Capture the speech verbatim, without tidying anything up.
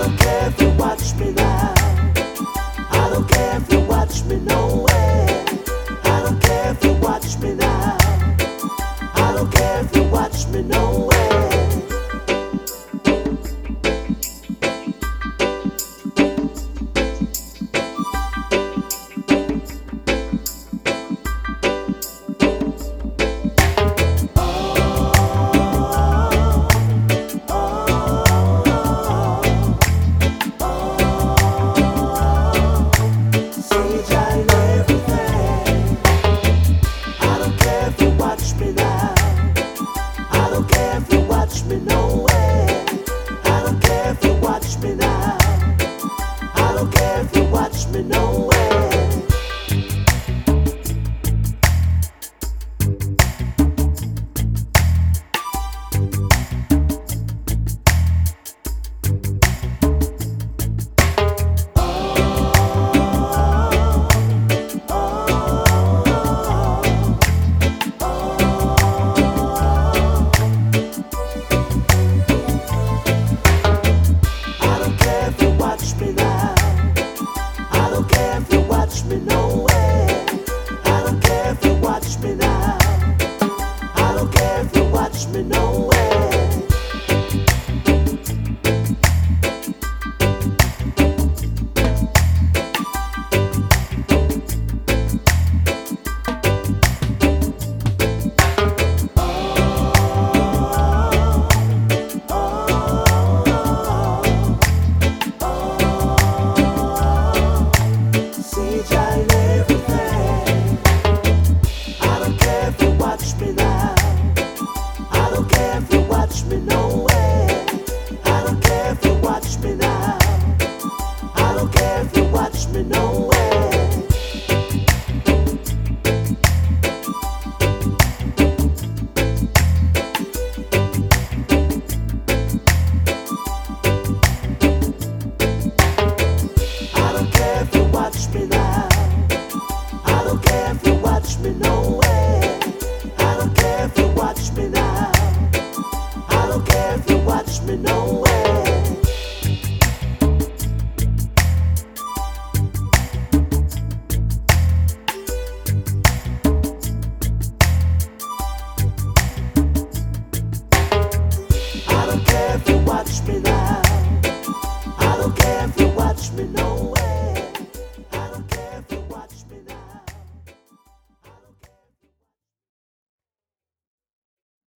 don't care if you watch me now. I don't care if you watch me nowhere. I don't care if you watch me now. I don't care if you watch me nowhere. Watch me now. I don't care.